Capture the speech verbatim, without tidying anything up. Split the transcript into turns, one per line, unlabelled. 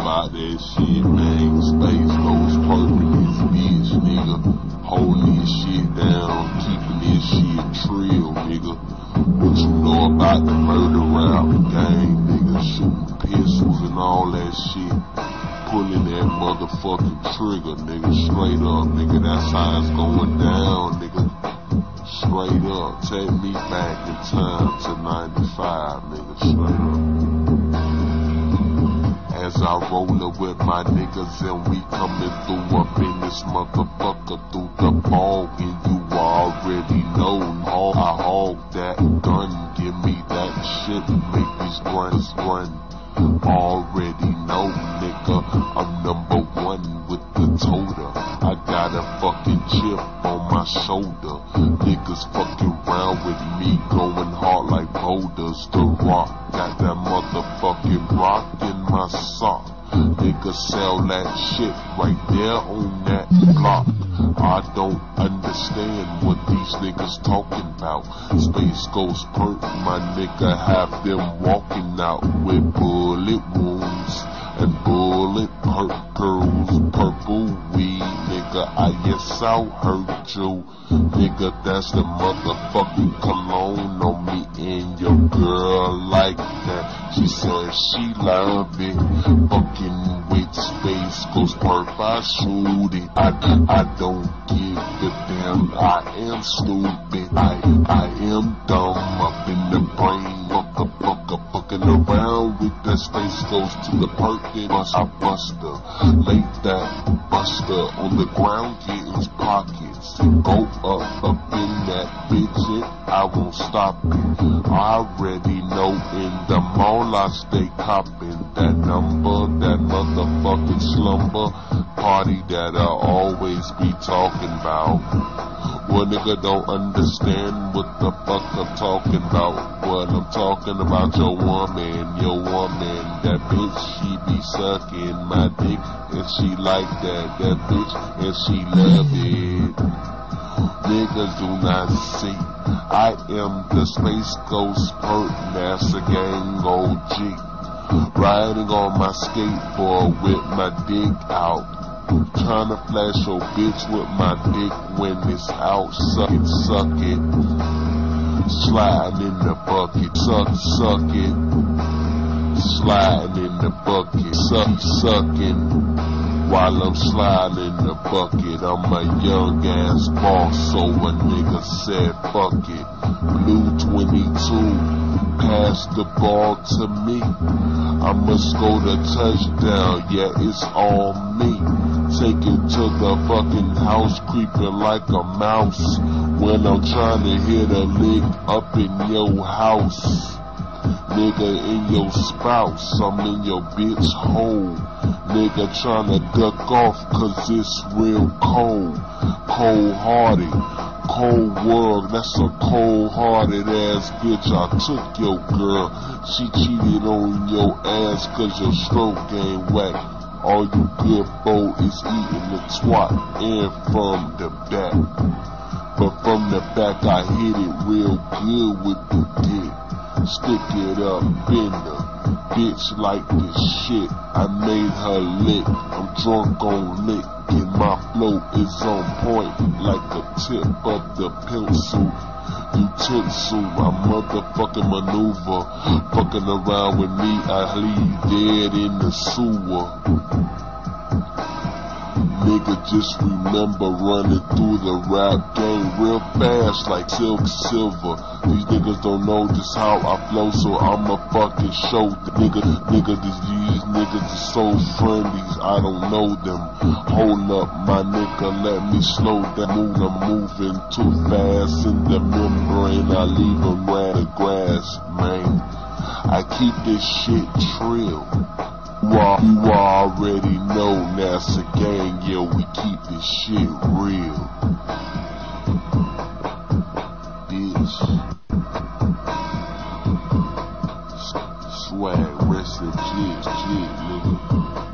about that shit, man. Space Ghost purping this bitch, nigga. Holding this shit down, keeping this shit trill, nigga. What you know about the murder rap game, nigga? Shooting pistols and all that shit. Pulling that motherfucking trigger, nigga. Straight up, nigga. That's how it's going down, nigga. Straight up. Take me back in time to ninety-five, nigga. Straight up. As I roll up with my niggas and we coming through up in this motherfucker through the ball, and you already know how I hog that gun. Give me that shit, make these runs run. Already know, nigga, I'm number one with the toter. I got a fucking chip on my shoulder. Niggas fucking round with me, going hard like boulders. The Rock got that motherfucking rock in my sock. Niggas sell that shit right there on that block. I don't understand what these niggas talking about. Space Ghost Perk, my nigga, have them walking out with bullet wounds and bullet hurt girls, purple weed, nigga. I guess I'll hurt you, nigga. That's the motherfucking cologne on me, and your girl like that. She said she love it, fucking with Space Ghost Perk. I shoot it. I I don't give a damn. I am stupid. I I am dumb up in the brain. Fucker, fucker, fucking around with that Space Ghost to the Perk. Then bust, I buster, lay that buster on the ground, get his pockets, and go up, up in that bitch, and I won't stop it. I already know in the mall I stay copping that number, that motherfucking slumber party that I always be talking about. Well, nigga don't understand what the fuck I'm talking about. Well, I'm talking about your woman, your woman, that bitch, she be sucking my dick, and she like that, that bitch, and she love it. Niggas do not see, I am the Space Ghost Perk, NASA Gang O G, riding on my skateboard with my dick out. Trying to flash your bitch with my dick when it's out. Suck it, suck it. Sliding in the bucket. Suck, suck it. Sliding in the bucket. Suck, sucking. While I'm sliding in the bucket, I'm a young ass boss, so a nigga said fuck it. Blue twenty-two, pass the ball to me. I must go to touchdown, yeah, it's all me. Take it to the fucking house, creeping like a mouse. When I'm trying to hit a lick up in your house. Nigga, in your spouse, I'm in your bitch hole. Nigga tryna duck off cause it's real cold. Cold hearted, cold world, that's a cold hearted ass bitch. I took your girl, she cheated on your ass cause your stroke ain't whack. All you good for is eating the twat and from the back. But from the back I hit it real good with the dick. Stick it up, bend her, bitch like this shit. I made her lick, I'm drunk on lick, and my flow is on point like the tip of the pencil. Utensil, I motherfucking maneuver. Fucking around with me, I leave dead in the sewer. Nigga, just remember running through the rap game real fast like Silk Silver. These niggas don't know just how I flow, so I'ma fucking show the nigga, nigga, these niggas are so friendly, I don't know them. Hold up, my nigga, let me slow down. I'm moving too fast in the membrane, I leave them right in the grass, man. I keep this shit trill. You already know NASA Gang, yeah, we keep this shit real. Bitch. Swag, rest in jizz, jizz, nigga.